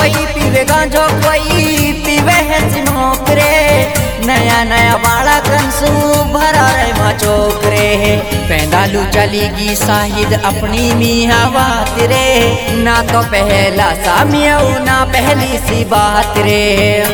कोई पीवे गांजो कोई पीवे है स्मोक रे। नया नया बाड़ा कंसू भरा रे मचोक रे। पैंदालू चलीगी शाहिद अपनी मियाँ बात रे। ना तो पहला सामियाऊ ना पहली सी बात रे।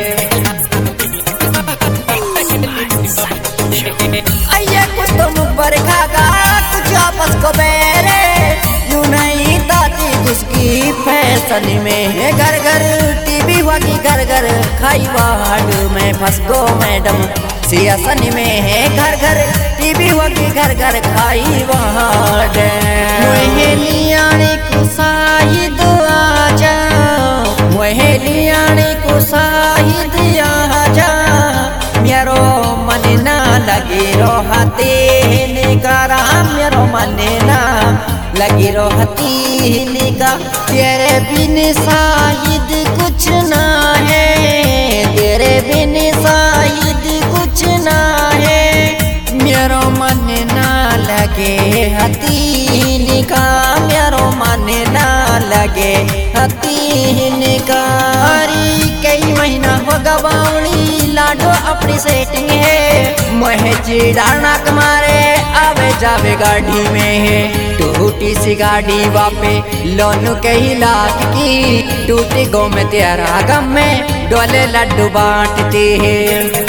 आइए कुछ तो मुख पर खागा कुछ आपस को बेरे। यूं नहीं ताती उसकी फैशन में। घर घर टीवी वाली घर घर खाई वार्ड में फंस गो मैडम सियासन में है। घर घर टीवी वाली घर घर खाई वार्ड। मोहलियाने को शाहिद आजा मोहलियाने को शाहिद आजा। मेरो मन ना लगी रोहती निगारा मेरो मन ना लगी रोहती निगा। तेरे बिन शाहिद कुछ ना है तेरे बिन शाहिद कुछ ना है। मेरो मन ना लगे हती निगा मेरो मन ना लगे हती निगा। अरे कई महीना हो गवावणी लाडो अपनी सेटिंग है। मोहे चिड़ाना कमारे आवे जावे गाड़ी में है। टूटी सी गाड़ी वापे लोन के ही लाख की। टूटी गो में तेरा गम में डोले लड्डू बांटती है।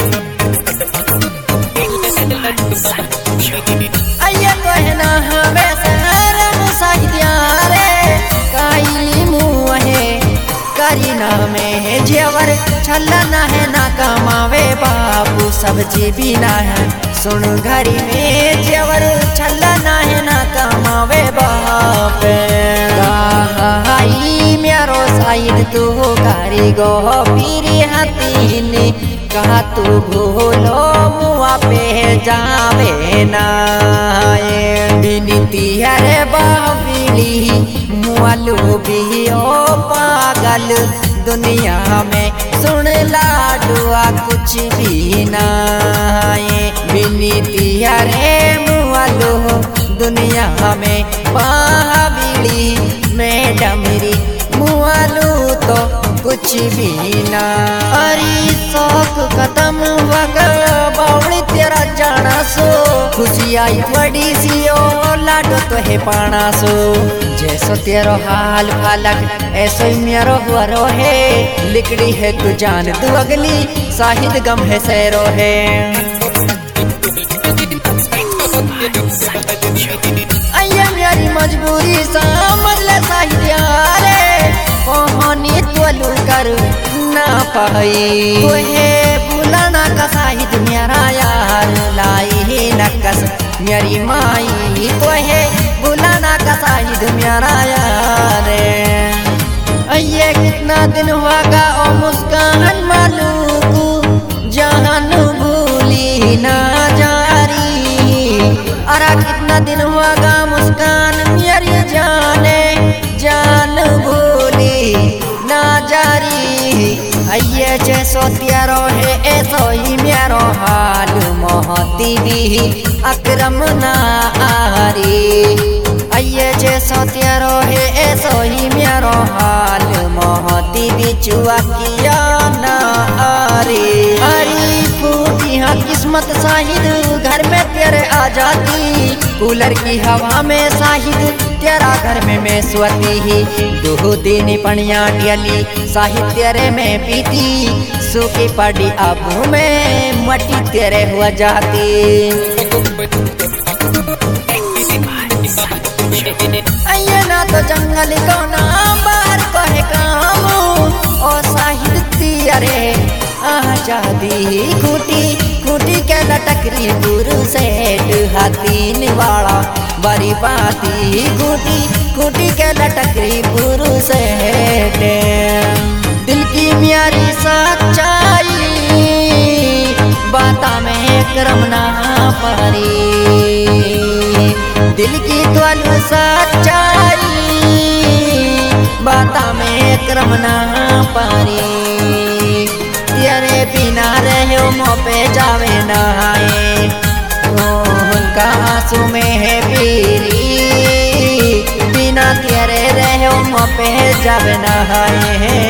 आइए तो है ना हमें शहर मुसाहिदिया रे। काई मुँह है करीना में जेवर छल्ला ना है ना कमावे बाबू सब्जी भी ना है। सुन घरी में जेवर छल्ला ना है ना कमावे बाप। हाई मेरो शाहिद तू गारी गो पीरी हतीन। कहा तू भूलो मुआ पे जावे ना। बिनती है बाबीली मुआलू भी ओ पागल दुनिया में सुन लाडुआ कुछ भी ना। बिनती रे मुआलू दुनिया में पाबिली में डमरी मुआलू तो कुछ भी ना। अरे शौक खत्म वगल बावड़ी तेरा जाना सो। खुशी आई बड़ी सी ओ लाडो तो है पाना सो। जैसो तेरो हाल फालक ऐसो ही मेरो हुआरो है। लिकड़ी है तू जान तू अगली शाहिद गम है सैरो है। आइए मेरी मजबूरी समझ ले शाहिद यारे। कहानी तोलू कर ना पाई तुहे बुलाना का शाहिद मेरा यार। लाई ही नकस मेरी माई तुहे बुलाना का शाहिद मेरा यार। ये कितना दिन होगा ओ मुस्कान मालूक जान भूली ना जारी। अरे कितना दिन होगा मुस्कान मेरी जाने जान भूली ना जारी। ये जैसो तेरो है ऐसो ही मेरो हाल मोहती भी अकरम ना आरी। ये जैसो तेरो है ऐसो ही मेरो हाल मोहती भी चुआ किया ना आरी। अरे फूटी हाँ किस्मत शाहिद घर में तेरे आ जाती। कूलर की हवा में शाहिद तेरा घर में मैं सोती ही। दो दिन पनिया डली शाहिद तेरे में पीती। सूखी पड़ी आबू में मटी तेरे हुआ जाती। आइए ना तो जंगल को ना बाहर को है काम ओ शाहिद तेरे आजादी। खूटी खूटी के लटकरी गुरु सेठ हाथीन वाला बड़ी बाती। खूटी खूटी के लटकरी गुरु सेठ। दिल की म्यारी सच्चाई बाता में करम ना पारी। दिल की त्वल सच्चाई बाता में करम ना पारी। तेरे बिना रहो मोह पे जावे ना आए। उनका आंसू में है पीरी बिना तेरे रहो तुम पे जब नहाए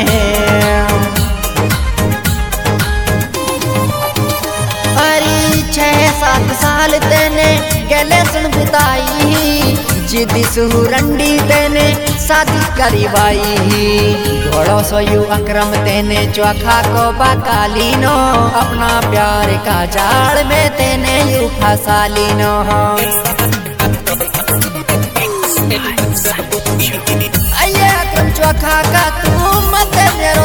अरे 6-7 साल तेने गले सुन बिताई जिदी सुरंडी तेने शादी करी बाई घोड़ो सोयू अक्रम तेने चौखा को बकालीनो अपना प्यार का जाल में तेने यू फसालीनो आये अक्रम चौखा का तू मत मेरो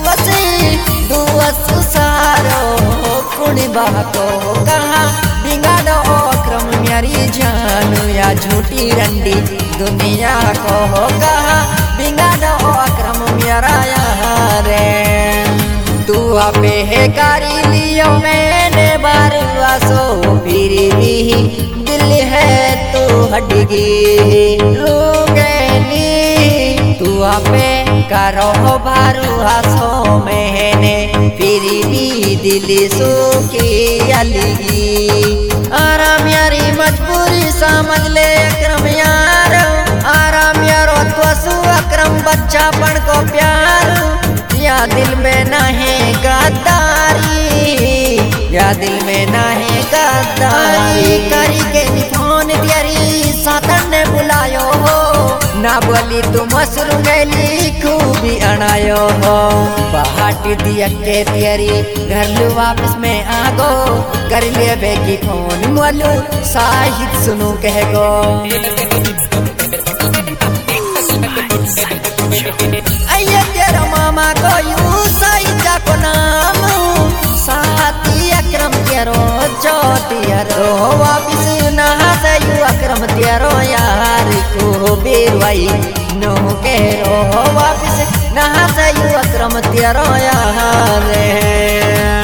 दुवस सारो कुणी बाको कहा बिगाड़ो अक्रम मेरी जान या झूठी रंडी दुनिया को कहा बिगाड़ो अक्रम मेरा यारे तू आपे है कारी लियो मैंने बारुआ सो फिर भी दिल है तू हटगी लूगेली तू आपे करो बारुआ सो मैंने फिर भी दिल सुखी अलगी आराम यारी मजबूरी समझ ले अक्रम यार आराम यारो तो अक्रम बच्चा पन को प्यार या दिल में ना है गद्दारी या दिल में ना है गद्दारी करी के फोन तेरी सातन ने बुलायो हो ना बोली तू मसरू गेली खूबी अनायो हो बाहट दिया के तेरी घर लू वापस में आगो कर ले बेकी फोन मोलू साहिद सुनू कह गो आये तेरा मामा को यू साहिजा को नाम साथी अक्रम तेरो जोतियरो वापिस नहा से यू अक्रम तेरो यार को बेरवाई नो के रो वापिस नहा से यू अक्रम तेरो यार